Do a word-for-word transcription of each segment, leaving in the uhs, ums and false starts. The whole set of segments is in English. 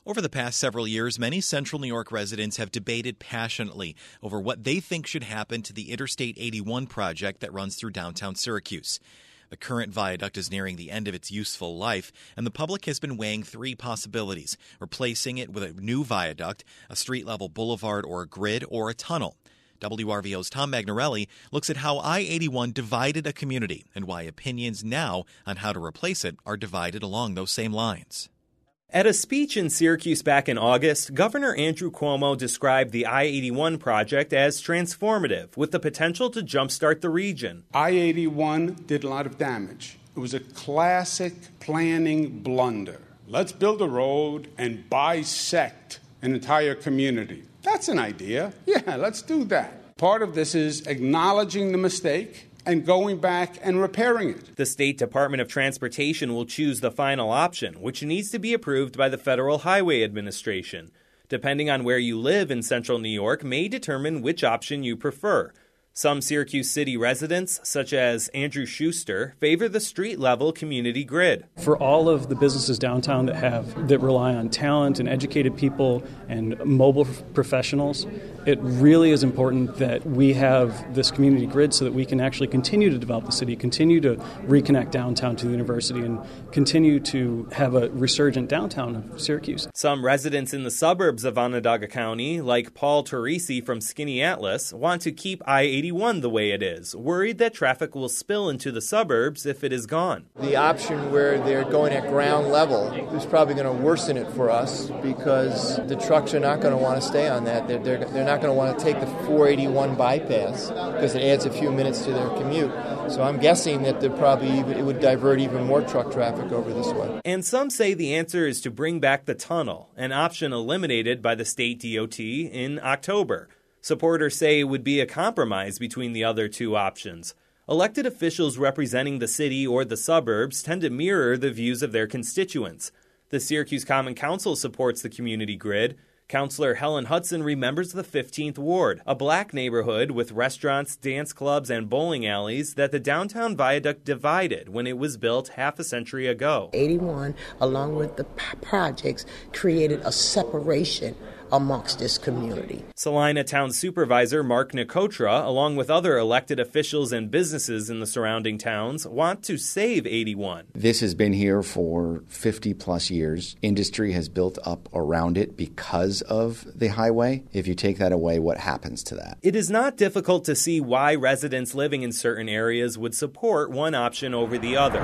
Over the past several years, many Central New York residents have debated passionately over what they think should happen to the Interstate eighty-one project that runs through downtown Syracuse. The current viaduct is nearing the end of its useful life, and the public has been weighing three possibilities: replacing it with a new viaduct, a street-level boulevard or a grid, or a tunnel. W R V O's Tom Magnarelli looks at how I eighty-one divided a community and why opinions now on how to replace it are divided along those same lines. At a speech in Syracuse back in August, Governor Andrew Cuomo described the I eighty-one project as transformative, with the potential to jumpstart the region. I eighty-one did a lot of damage. It was a classic planning blunder. Let's build a road and bisect an entire community. That's an idea. Yeah, let's do that. Part of this is acknowledging the mistake and going back and repairing it. The State Department of Transportation will choose the final option, which needs to be approved by the Federal Highway Administration. Depending on where you live in Central New York may determine which option you prefer. Some Syracuse City residents, such as Andrew Schuster, favor the street-level community grid. For all of the businesses downtown that have that rely on talent and educated people and mobile professionals, it really is important that we have this community grid so that we can actually continue to develop the city, continue to reconnect downtown to the university, and continue to have a resurgent downtown of Syracuse. Some residents in the suburbs of Onondaga County, like Paul Teresi from Skinny Atlas, want to keep I eighty-one the way it is, worried that traffic will spill into the suburbs if it is gone. The option where they're going at ground level is probably going to worsen it for us because the trucks are not going to want to stay on that. They're, they're, they're not going to want to take the four eighty-one bypass because it adds a few minutes to their commute. So I'm guessing that they're probably even, it would divert even more truck traffic over this way. And some say the answer is to bring back the tunnel, an option eliminated by the state D O T in October. Supporters say it would be a compromise between the other two options. Elected officials representing the city or the suburbs tend to mirror the views of their constituents. The Syracuse Common Council supports the community grid. Councilor Helen Hudson remembers the fifteenth Ward, a black neighborhood with restaurants, dance clubs, and bowling alleys that the downtown viaduct divided when it was built half a century ago. eighty-one, along with the projects, created a separation amongst this community. Salina Town Supervisor Mark Nicotra, along with other elected officials and businesses in the surrounding towns, want to save eighty-one. This has been here for fifty plus years. Industry has built up around it because of the highway. If you take that away, what happens to that? It is not difficult to see why residents living in certain areas would support one option over the other.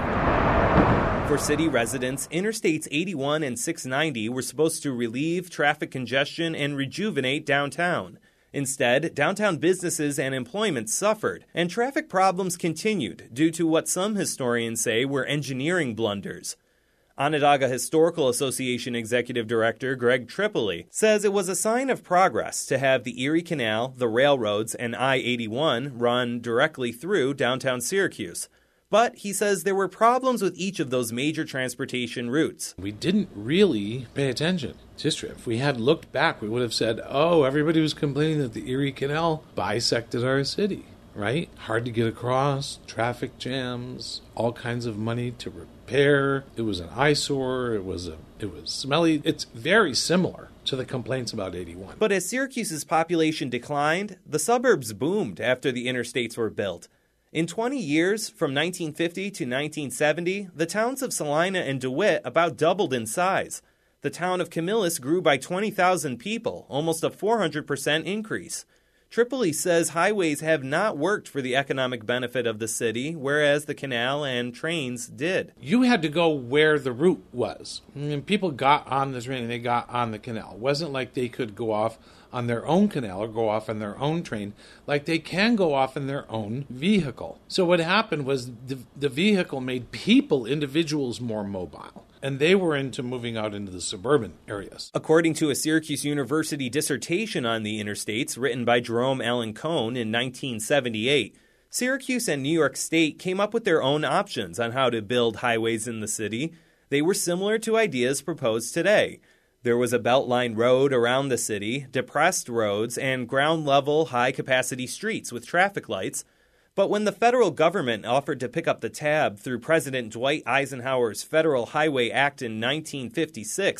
For city residents, Interstates eighty-one and six ninety were supposed to relieve traffic congestion and rejuvenate downtown. Instead, downtown businesses and employment suffered, and traffic problems continued due to what some historians say were engineering blunders. Onondaga Historical Association Executive Director Greg Tripoli says it was a sign of progress to have the Erie Canal, the railroads, and I eighty-one run directly through downtown Syracuse. But he says there were problems with each of those major transportation routes. We didn't really pay attention to history. If we had looked back, we would have said, oh, everybody was complaining that the Erie Canal bisected our city, right? Hard to get across, traffic jams, all kinds of money to repair. It was an eyesore. It was a, it was smelly. It's very similar to the complaints about eighty-one. But as Syracuse's population declined, the suburbs boomed after the interstates were built. In twenty years, from nineteen fifty to nineteen seventy, the towns of Salina and DeWitt about doubled in size. The town of Camillus grew by twenty thousand people, almost a four hundred percent increase. Tripoli says highways have not worked for the economic benefit of the city, whereas the canal and trains did. You had to go where the route was. And people got on the train and they got on the canal. It wasn't like they could go off on their own canal or go off on their own train, like they can go off in their own vehicle. So what happened was the, the vehicle made people, individuals, more mobile. And they were into moving out into the suburban areas. According to a Syracuse University dissertation on the interstates written by Jerome Allen Cohn in nineteen seventy-eight, Syracuse and New York State came up with their own options on how to build highways in the city. They were similar to ideas proposed today. There was a Beltline road around the city, depressed roads, and ground-level, high-capacity streets with traffic lights. But when the federal government offered to pick up the tab through President Dwight Eisenhower's Federal Highway Act in nineteen fifty-six,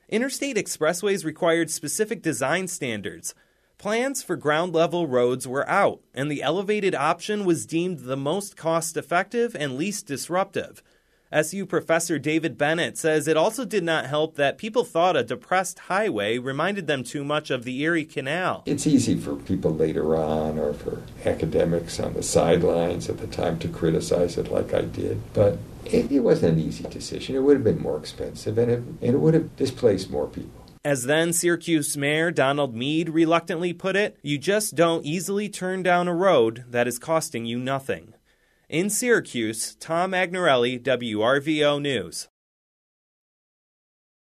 Interstate expressways required specific design standards. Plans for ground-level roads were out, and the elevated option was deemed the most cost-effective and least disruptive. S U professor David Bennett says it also did not help that people thought a depressed highway reminded them too much of the Erie Canal. It's easy for people later on or for academics on the sidelines at the time to criticize it like I did, but it, it wasn't an easy decision. It would have been more expensive, and it, and it would have displaced more people. As then Syracuse Mayor Donald Meade reluctantly put it, you just don't easily turn down a road that is costing you nothing. In Syracuse, Tom Agnarelli, W R V O News.